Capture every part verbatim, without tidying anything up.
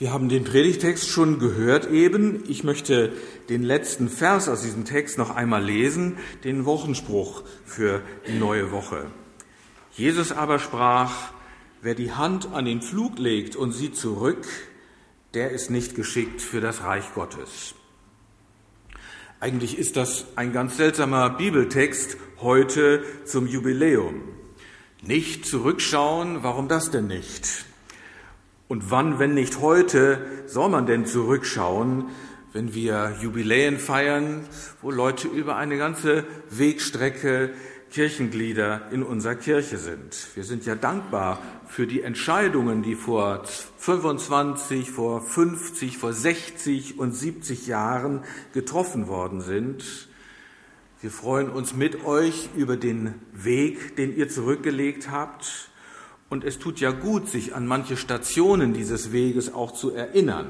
Wir haben den Predigtext schon gehört eben. Ich möchte den letzten Vers aus diesem Text noch einmal lesen, den Wochenspruch für die neue Woche. Jesus aber sprach: Wer die Hand an den Pflug legt und sieht zurück, der ist nicht geschickt für das Reich Gottes. Eigentlich ist das ein ganz seltsamer Bibeltext heute zum Jubiläum. Nicht zurückschauen, warum das denn nicht? Und wann, wenn nicht heute, soll man denn zurückschauen, wenn wir Jubiläen feiern, wo Leute über eine ganze Wegstrecke Kirchenglieder in unserer Kirche sind? Wir sind ja dankbar für die Entscheidungen, die vor fünfundzwanzig, vor fünfzig, vor sechzig und siebzig Jahren getroffen worden sind. Wir freuen uns mit euch über den Weg, den ihr zurückgelegt habt. Und es tut ja gut, sich an manche Stationen dieses Weges auch zu erinnern.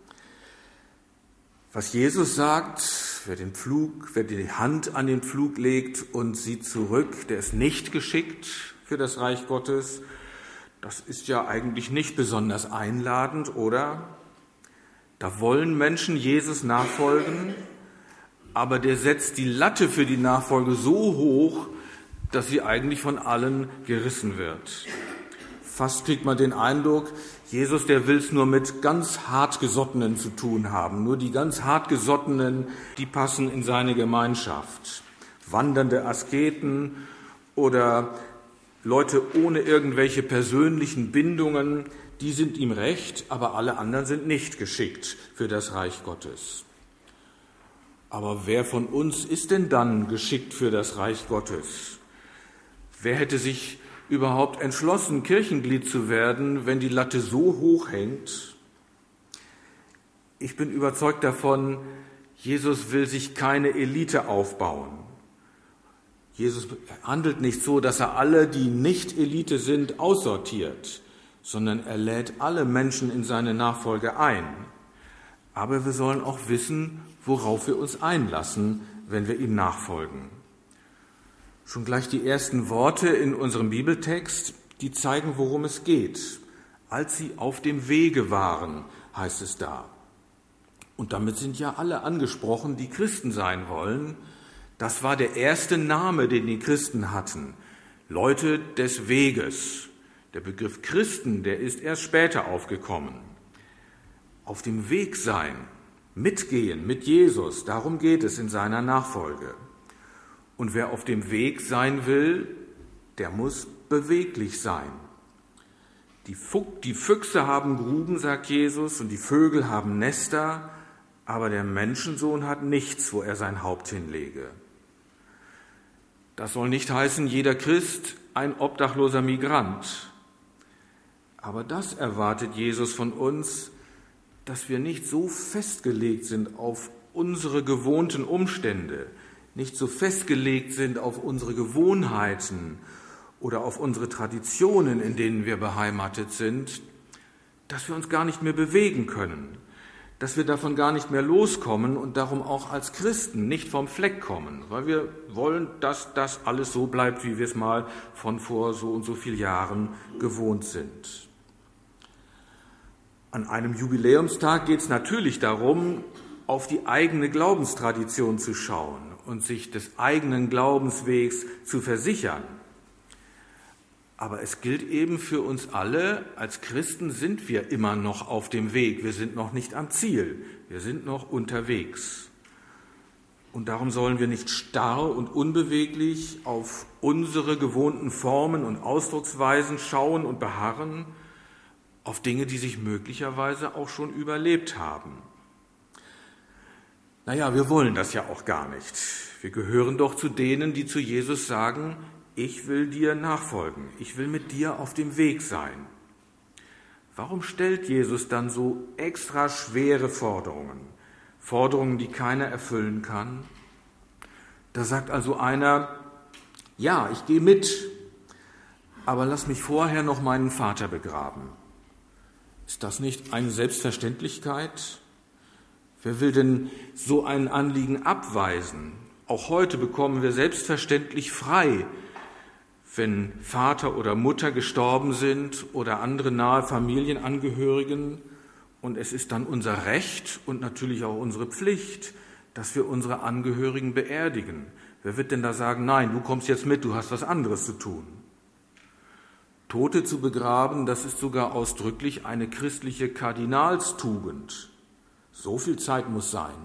Was Jesus sagt, wer den Pflug, wer die Hand an den Pflug legt und sieht zurück, der ist nicht geschickt für das Reich Gottes. Das ist ja eigentlich nicht besonders einladend, oder? Da wollen Menschen Jesus nachfolgen, aber der setzt die Latte für die Nachfolge so hoch, dass sie eigentlich von allen gerissen wird. Fast kriegt man den Eindruck, Jesus, der will es nur mit ganz Hartgesottenen zu tun haben. Nur die ganz Hartgesottenen, die passen in seine Gemeinschaft. Wandernde Asketen oder Leute ohne irgendwelche persönlichen Bindungen, die sind ihm recht, aber alle anderen sind nicht geschickt für das Reich Gottes. Aber wer von uns ist denn dann geschickt für das Reich Gottes? Wer hätte sich überhaupt entschlossen, Kirchenglied zu werden, wenn die Latte so hoch hängt? Ich bin überzeugt davon, Jesus will sich keine Elite aufbauen. Jesus handelt nicht so, dass er alle, die nicht Elite sind, aussortiert, sondern er lädt alle Menschen in seine Nachfolge ein. Aber wir sollen auch wissen, worauf wir uns einlassen, wenn wir ihm nachfolgen. Schon gleich die ersten Worte in unserem Bibeltext, die zeigen, worum es geht. Als sie auf dem Wege waren, heißt es da. Und damit sind ja alle angesprochen, die Christen sein wollen. Das war der erste Name, den die Christen hatten. Leute des Weges. Der Begriff Christen, der ist erst später aufgekommen. Auf dem Weg sein, mitgehen mit Jesus, darum geht es in seiner Nachfolge. Und wer auf dem Weg sein will, der muss beweglich sein. Die, Fuch- die Füchse haben Gruben, sagt Jesus, und die Vögel haben Nester, aber der Menschensohn hat nichts, wo er sein Haupt hinlege. Das soll nicht heißen, jeder Christ ein obdachloser Migrant. Aber das erwartet Jesus von uns, dass wir nicht so festgelegt sind auf unsere gewohnten Umstände, nicht so festgelegt sind auf unsere Gewohnheiten oder auf unsere Traditionen, in denen wir beheimatet sind, dass wir uns gar nicht mehr bewegen können, dass wir davon gar nicht mehr loskommen und darum auch als Christen nicht vom Fleck kommen, weil wir wollen, dass das alles so bleibt, wie wir es mal von vor so und so vielen Jahren gewohnt sind. An einem Jubiläumstag geht es natürlich darum, auf die eigene Glaubenstradition zu schauen und sich des eigenen Glaubenswegs zu versichern. Aber es gilt eben für uns alle, als Christen sind wir immer noch auf dem Weg. Wir sind noch nicht am Ziel, wir sind noch unterwegs. Und darum sollen wir nicht starr und unbeweglich auf unsere gewohnten Formen und Ausdrucksweisen schauen und beharren, auf Dinge, die sich möglicherweise auch schon überlebt haben. Naja, wir wollen das ja auch gar nicht. Wir gehören doch zu denen, die zu Jesus sagen, ich will dir nachfolgen, ich will mit dir auf dem Weg sein. Warum stellt Jesus dann so extra schwere Forderungen? Forderungen, die keiner erfüllen kann? Da sagt also einer, ja, ich gehe mit, aber lass mich vorher noch meinen Vater begraben. Ist das nicht eine Selbstverständlichkeit? Wer will denn so ein Anliegen abweisen? Auch heute bekommen wir selbstverständlich frei, wenn Vater oder Mutter gestorben sind oder andere nahe Familienangehörigen Und es ist dann unser Recht und natürlich auch unsere Pflicht, dass wir unsere Angehörigen beerdigen. Wer wird denn da sagen, nein, du kommst jetzt mit, du hast was anderes zu tun? Tote zu begraben, das ist sogar ausdrücklich eine christliche Kardinalstugend. So viel Zeit muss sein.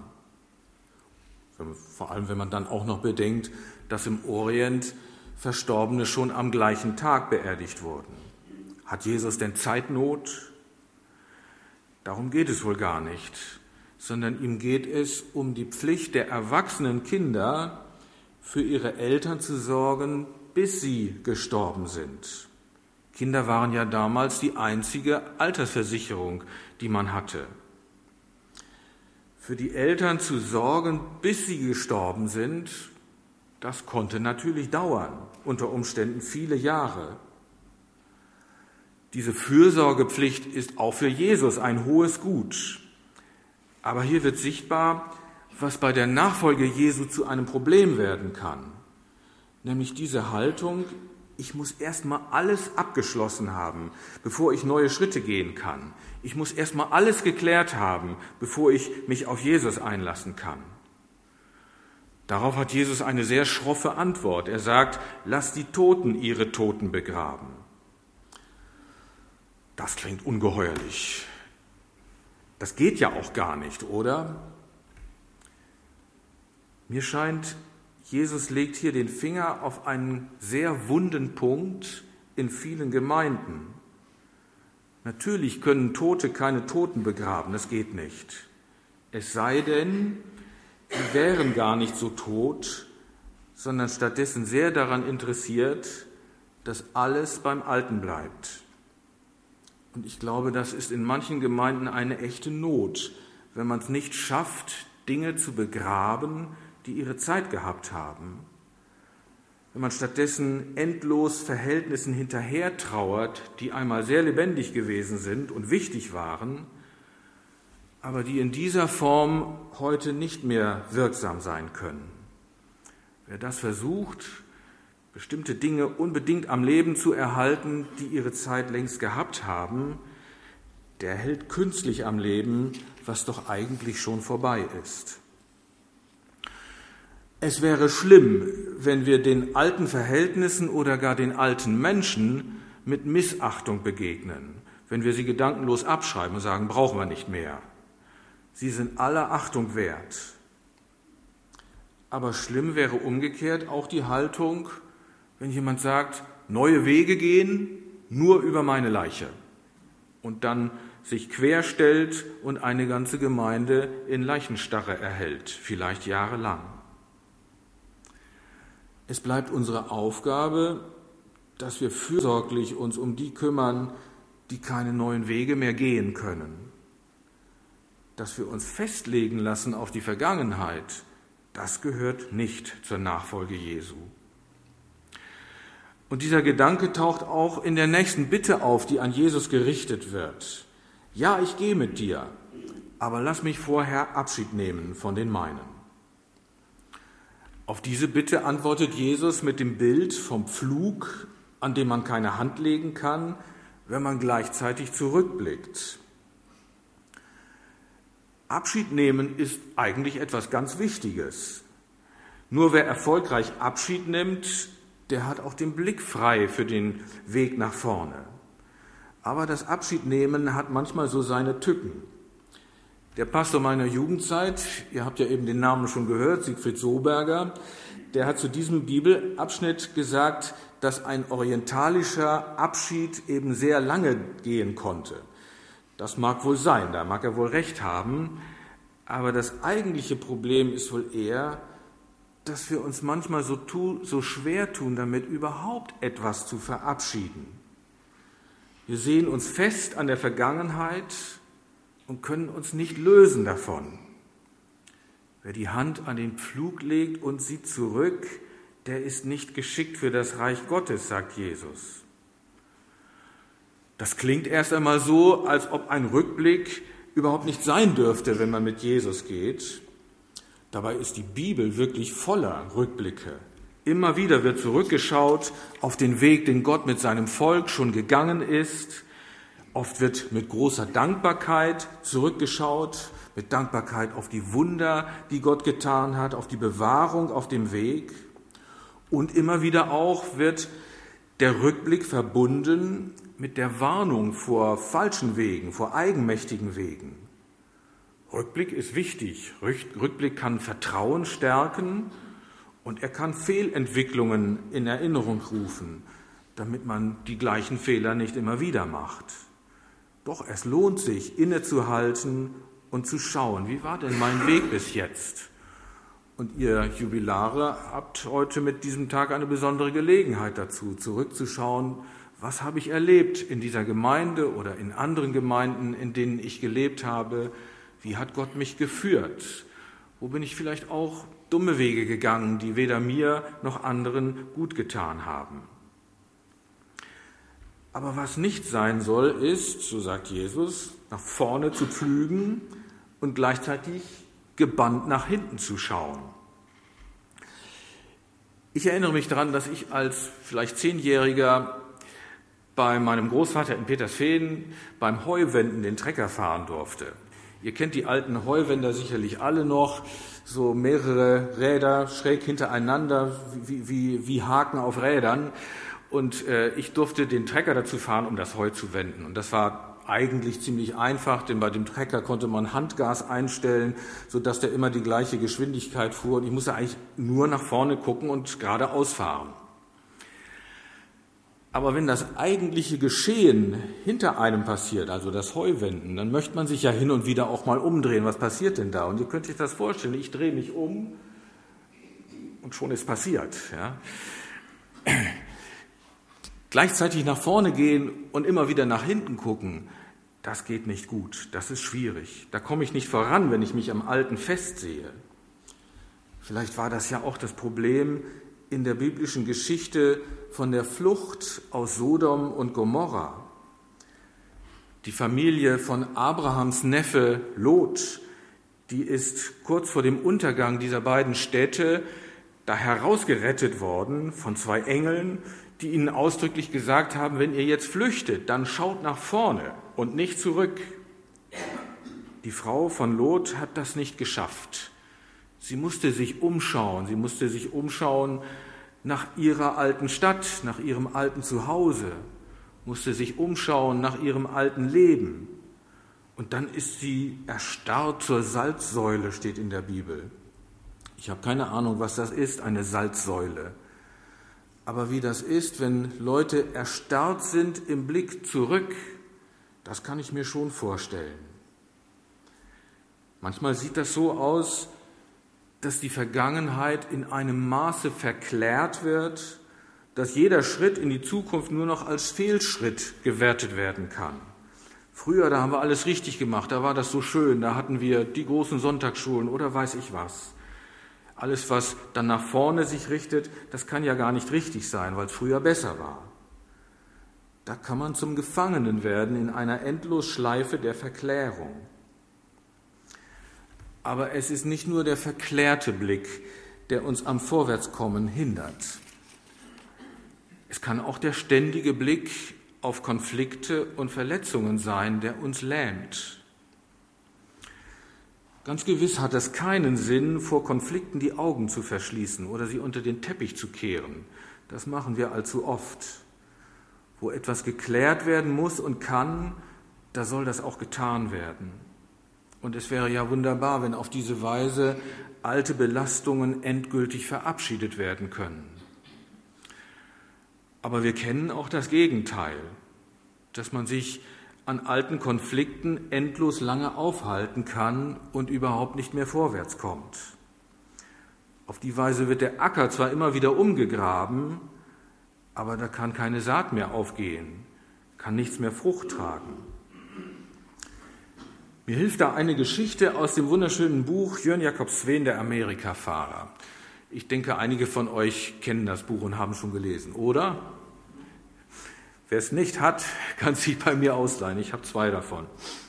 Vor allem, wenn man dann auch noch bedenkt, dass im Orient Verstorbene schon am gleichen Tag beerdigt wurden. Hat Jesus denn Zeitnot? Darum geht es wohl gar nicht, sondern ihm geht es um die Pflicht der erwachsenen Kinder, für ihre Eltern zu sorgen, bis sie gestorben sind. Kinder waren ja damals die einzige Altersversicherung, die man hatte. Für die Eltern zu sorgen, bis sie gestorben sind, das konnte natürlich dauern, unter Umständen viele Jahre. Diese Fürsorgepflicht ist auch für Jesus ein hohes Gut. Aber hier wird sichtbar, was bei der Nachfolge Jesu zu einem Problem werden kann. Nämlich diese Haltung, ich muss erst mal alles abgeschlossen haben, bevor ich neue Schritte gehen kann. Ich muss erst mal alles geklärt haben, bevor ich mich auf Jesus einlassen kann. Darauf hat Jesus eine sehr schroffe Antwort. Er sagt, lasst die Toten ihre Toten begraben. Das klingt ungeheuerlich. Das geht ja auch gar nicht, oder? Mir scheint, Jesus legt hier den Finger auf einen sehr wunden Punkt in vielen Gemeinden. Natürlich können Tote keine Toten begraben, das geht nicht. Es sei denn, sie wären gar nicht so tot, sondern stattdessen sehr daran interessiert, dass alles beim Alten bleibt. Und ich glaube, das ist in manchen Gemeinden eine echte Not, wenn man es nicht schafft, Dinge zu begraben, die ihre Zeit gehabt haben. Wenn man stattdessen endlos Verhältnissen hinterher trauert, die einmal sehr lebendig gewesen sind und wichtig waren, aber die in dieser Form heute nicht mehr wirksam sein können. Wer das versucht, bestimmte Dinge unbedingt am Leben zu erhalten, die ihre Zeit längst gehabt haben, der hält künstlich am Leben, was doch eigentlich schon vorbei ist. Es wäre schlimm, wenn wir den alten Verhältnissen oder gar den alten Menschen mit Missachtung begegnen, wenn wir sie gedankenlos abschreiben und sagen, brauchen wir nicht mehr. Sie sind aller Achtung wert. Aber schlimm wäre umgekehrt auch die Haltung, wenn jemand sagt, neue Wege gehen, nur über meine Leiche. Und dann sich querstellt und eine ganze Gemeinde in Leichenstarre erhält, vielleicht jahrelang. Es bleibt unsere Aufgabe, dass wir fürsorglich uns um die kümmern, die keine neuen Wege mehr gehen können. Dass wir uns festlegen lassen auf die Vergangenheit, das gehört nicht zur Nachfolge Jesu. Und dieser Gedanke taucht auch in der nächsten Bitte auf, die an Jesus gerichtet wird. Ja, ich gehe mit dir, aber lass mich vorher Abschied nehmen von den meinen. Auf diese Bitte antwortet Jesus mit dem Bild vom Pflug, an dem man keine Hand legen kann, wenn man gleichzeitig zurückblickt. Abschied nehmen ist eigentlich etwas ganz Wichtiges. Nur wer erfolgreich Abschied nimmt, der hat auch den Blick frei für den Weg nach vorne. Aber das Abschiednehmen hat manchmal so seine Tücken. Der Pastor meiner Jugendzeit, ihr habt ja eben den Namen schon gehört, Siegfried Soberger, der hat zu diesem Bibelabschnitt gesagt, dass ein orientalischer Abschied eben sehr lange gehen konnte. Das mag wohl sein, da mag er wohl recht haben, aber das eigentliche Problem ist wohl eher, dass wir uns manchmal so, tu, so schwer tun, damit überhaupt etwas zu verabschieden. Wir sehen uns fest an der Vergangenheit und können uns nicht lösen davon. Wer die Hand an den Pflug legt und sieht zurück, der ist nicht geschickt für das Reich Gottes, sagt Jesus. Das klingt erst einmal so, als ob ein Rückblick überhaupt nicht sein dürfte, wenn man mit Jesus geht. Dabei ist die Bibel wirklich voller Rückblicke. Immer wieder wird zurückgeschaut auf den Weg, den Gott mit seinem Volk schon gegangen ist, Oft wird mit großer Dankbarkeit zurückgeschaut, mit Dankbarkeit auf die Wunder, die Gott getan hat, auf die Bewahrung auf dem Weg. Und immer wieder auch wird der Rückblick verbunden mit der Warnung vor falschen Wegen, vor eigenmächtigen Wegen. Rückblick ist wichtig. Rückblick kann Vertrauen stärken und er kann Fehlentwicklungen in Erinnerung rufen, damit man die gleichen Fehler nicht immer wieder macht. Doch es lohnt sich, innezuhalten und zu schauen, wie war denn mein Weg bis jetzt? Und ihr Jubilare habt heute mit diesem Tag eine besondere Gelegenheit dazu, zurückzuschauen, was habe ich erlebt in dieser Gemeinde oder in anderen Gemeinden, in denen ich gelebt habe? Wie hat Gott mich geführt? Wo bin ich vielleicht auch dumme Wege gegangen, die weder mir noch anderen gut getan haben? Aber was nicht sein soll, ist, so sagt Jesus, nach vorne zu pflügen und gleichzeitig gebannt nach hinten zu schauen. Ich erinnere mich daran, dass ich als vielleicht Zehnjähriger bei meinem Großvater in Petersfehden beim Heuwenden den Trecker fahren durfte. Ihr kennt die alten Heuwender sicherlich alle noch, so mehrere Räder schräg hintereinander, wie, wie, wie Haken auf Rädern. Und äh, ich durfte den Trecker dazu fahren, um das Heu zu wenden. Und das war eigentlich ziemlich einfach, denn bei dem Trecker konnte man Handgas einstellen, sodass der immer die gleiche Geschwindigkeit fuhr. Und ich musste eigentlich nur nach vorne gucken und geradeaus fahren. Aber wenn das eigentliche Geschehen hinter einem passiert, also das Heuwenden, dann möchte man sich ja hin und wieder auch mal umdrehen. Was passiert denn da? Und ihr könnt euch das vorstellen, ich drehe mich um und schon ist passiert. Ja. Gleichzeitig nach vorne gehen und immer wieder nach hinten gucken, das geht nicht gut, das ist schwierig. Da komme ich nicht voran, wenn ich mich am Alten festsehe. Vielleicht war das ja auch das Problem in der biblischen Geschichte von der Flucht aus Sodom und Gomorra. Die Familie von Abrahams Neffe Lot, die ist kurz vor dem Untergang dieser beiden Städte da herausgerettet worden von zwei Engeln, die ihnen ausdrücklich gesagt haben, wenn ihr jetzt flüchtet, dann schaut nach vorne und nicht zurück. Die Frau von Lot hat das nicht geschafft. Sie musste sich umschauen, sie musste sich umschauen nach ihrer alten Stadt, nach ihrem alten Zuhause, musste sich umschauen nach ihrem alten Leben. Und dann ist sie erstarrt zur Salzsäule, steht in der Bibel. Ich habe keine Ahnung, was das ist, eine Salzsäule. Aber wie das ist, wenn Leute erstarrt sind im Blick zurück, das kann ich mir schon vorstellen. Manchmal sieht das so aus, dass die Vergangenheit in einem Maße verklärt wird, dass jeder Schritt in die Zukunft nur noch als Fehlschritt gewertet werden kann. Früher, da haben wir alles richtig gemacht, da war das so schön, da hatten wir die großen Sonntagsschulen oder weiß ich was. Alles, was dann nach vorne sich richtet, das kann ja gar nicht richtig sein, weil es früher besser war. Da kann man zum Gefangenen werden in einer Endlosschleife der Verklärung. Aber es ist nicht nur der verklärte Blick, der uns am Vorwärtskommen hindert. Es kann auch der ständige Blick auf Konflikte und Verletzungen sein, der uns lähmt. Ganz gewiss hat es keinen Sinn, vor Konflikten die Augen zu verschließen oder sie unter den Teppich zu kehren. Das machen wir allzu oft. Wo etwas geklärt werden muss und kann, da soll das auch getan werden. Und es wäre ja wunderbar, wenn auf diese Weise alte Belastungen endgültig verabschiedet werden können. Aber wir kennen auch das Gegenteil, dass man sich an alten Konflikten endlos lange aufhalten kann und überhaupt nicht mehr vorwärts kommt. Auf die Weise wird der Acker zwar immer wieder umgegraben, aber da kann keine Saat mehr aufgehen, kann nichts mehr Frucht tragen. Mir hilft da eine Geschichte aus dem wunderschönen Buch Jörn Jakob Sveen, der Amerikafahrer. Ich denke, einige von euch kennen das Buch und haben schon gelesen, oder? Wer es nicht hat, kann sich bei mir ausleihen. Ich habe zwei davon.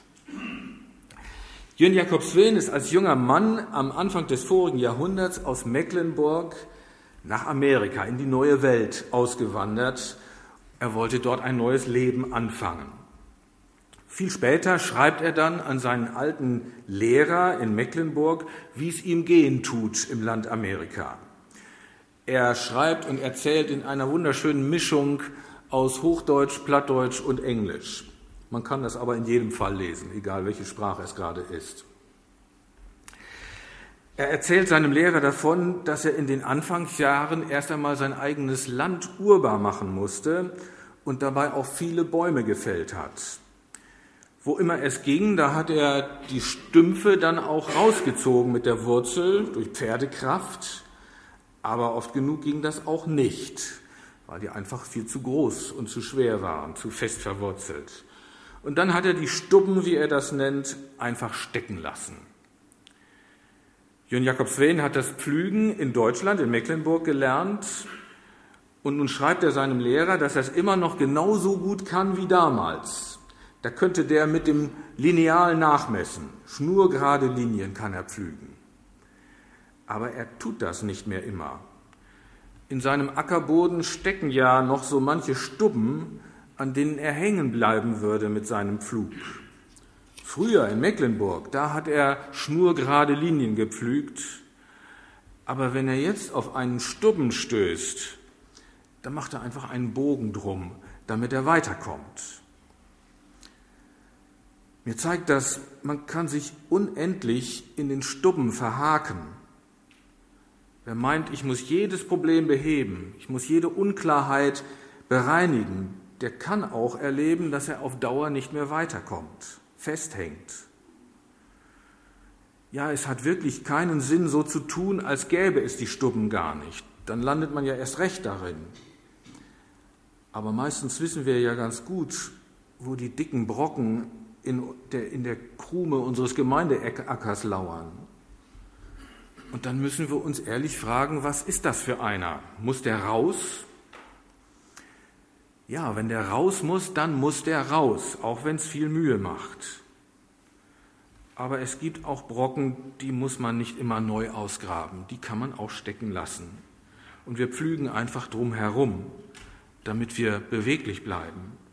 Jörn Jakob Sveen ist als junger Mann am Anfang des vorigen Jahrhunderts aus Mecklenburg nach Amerika, in die neue Welt ausgewandert. Er wollte dort ein neues Leben anfangen. Viel später schreibt er dann an seinen alten Lehrer in Mecklenburg, wie es ihm gehen tut im Land Amerika. Er schreibt und erzählt in einer wunderschönen Mischung aus Hochdeutsch, Plattdeutsch und Englisch. Man kann das aber in jedem Fall lesen, egal welche Sprache es gerade ist. Er erzählt seinem Lehrer davon, dass er in den Anfangsjahren erst einmal sein eigenes Land urbar machen musste und dabei auch viele Bäume gefällt hat. Wo immer es ging, da hat er die Stümpfe dann auch rausgezogen mit der Wurzel durch Pferdekraft, aber oft genug ging das auch nicht, weil die einfach viel zu groß und zu schwer waren, zu fest verwurzelt. Und dann hat er die Stubben, wie er das nennt, einfach stecken lassen. Jörn Jakob Sveen hat das Pflügen in Deutschland, in Mecklenburg gelernt und nun schreibt er seinem Lehrer, dass er es immer noch genauso gut kann wie damals. Da könnte der mit dem Lineal nachmessen. Schnurgerade Linien kann er pflügen. Aber er tut das nicht mehr immer. In seinem Ackerboden stecken ja noch so manche Stubben, an denen er hängen bleiben würde mit seinem Pflug. Früher in Mecklenburg, da hat er schnurgerade Linien gepflügt. Aber wenn er jetzt auf einen Stubben stößt, dann macht er einfach einen Bogen drum, damit er weiterkommt. Mir zeigt das, man kann sich unendlich in den Stubben verhaken. Wer meint, ich muss jedes Problem beheben, ich muss jede Unklarheit bereinigen, der kann auch erleben, dass er auf Dauer nicht mehr weiterkommt, festhängt. Ja, es hat wirklich keinen Sinn, so zu tun, als gäbe es die Stubben gar nicht. Dann landet man ja erst recht darin. Aber meistens wissen wir ja ganz gut, wo die dicken Brocken in der, in der Krume unseres Gemeindeackers lauern. Und dann müssen wir uns ehrlich fragen, was ist das für einer? Muss der raus? Ja, wenn der raus muss, dann muss der raus, auch wenn es viel Mühe macht. Aber es gibt auch Brocken, die muss man nicht immer neu ausgraben, die kann man auch stecken lassen. Und wir pflügen einfach drum herum, damit wir beweglich bleiben.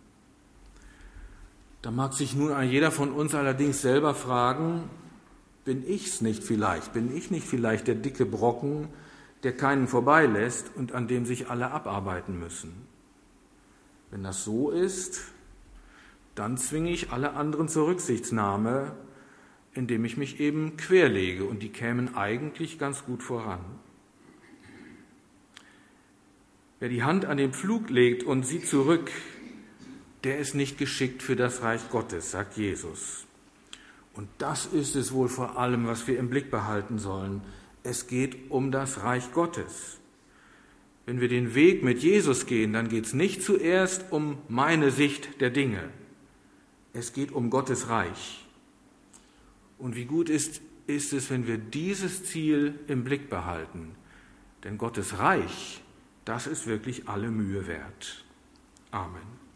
Da mag sich nun jeder von uns allerdings selber fragen, bin ich's nicht vielleicht? Bin ich nicht vielleicht der dicke Brocken, der keinen vorbeilässt und an dem sich alle abarbeiten müssen? Wenn das so ist, dann zwinge ich alle anderen zur Rücksichtnahme, indem ich mich eben querlege und die kämen eigentlich ganz gut voran. Wer die Hand an den Pflug legt und sieht zurück, der ist nicht geschickt für das Reich Gottes, sagt Jesus. Und das ist es wohl vor allem, was wir im Blick behalten sollen. Es geht um das Reich Gottes. Wenn wir den Weg mit Jesus gehen, dann geht es nicht zuerst um meine Sicht der Dinge. Es geht um Gottes Reich. Und wie gut ist, ist es, wenn wir dieses Ziel im Blick behalten. Denn Gottes Reich, das ist wirklich alle Mühe wert. Amen.